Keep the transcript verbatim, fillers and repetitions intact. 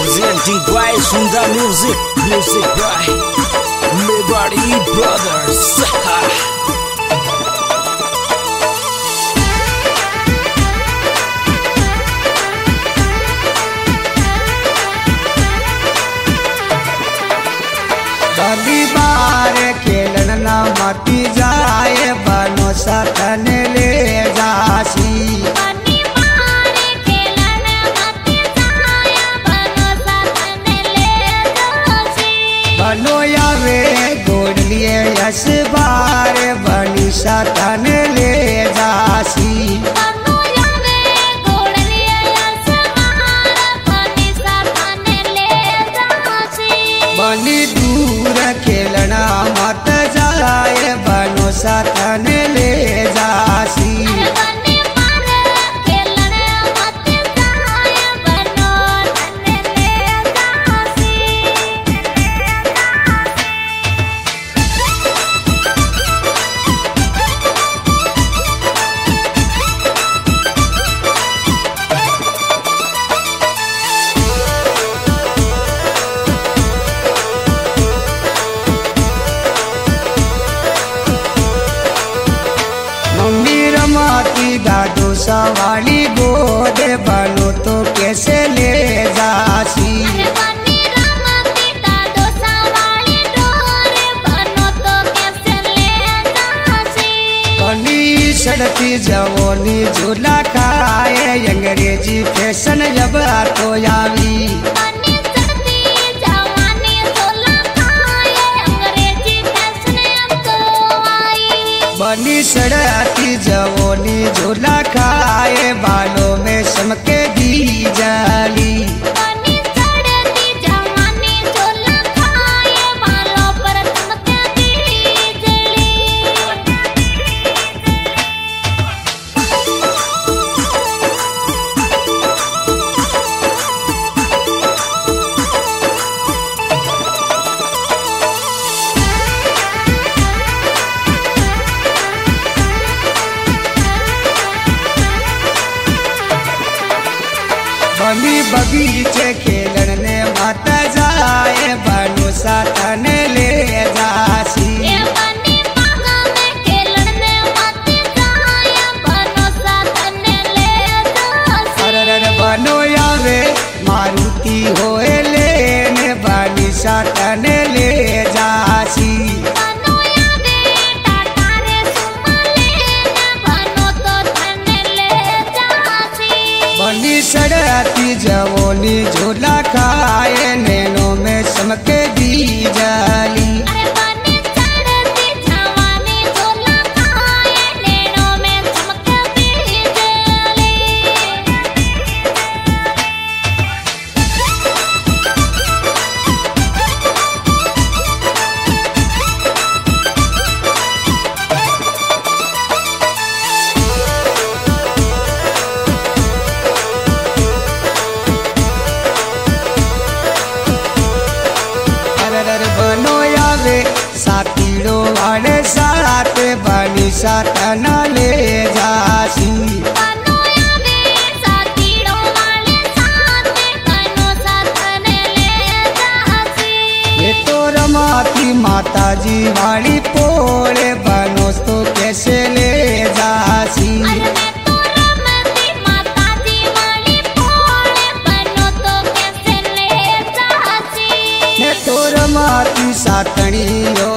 Presenting by Sundar Music, music by Mewari Brothers. बली बार खेलन न मती जाए बनो सतन ले जासी बनो आवे गोड़ लिए यश बार बनी सतन ले जासी बनी दूर खेलना मत जाए बनो सतन ले जासी माती दादू सवाली गोद बनो तो कैसे ले जासी बनी सड़ती जवानी झूला खाए अंग्रेजी फैशन जब तो आवी बनी सड़ती जवानी झूला खाए बालों में समके दी जाली बनी बगीचे खेलने मत जाए बनो सतन ले जासी बनो आवे मारुति होए लेने बनी सतन ले जासी बनी सड़ती जवानी झूला खाए नैनों में समके दी जाली बनो आवे साथीड़ो वाले साथ बनी सतन ले जासी ये तो रमाती माता जी वाली पोड़े बनो तो कैसे ले जासी माती सातणी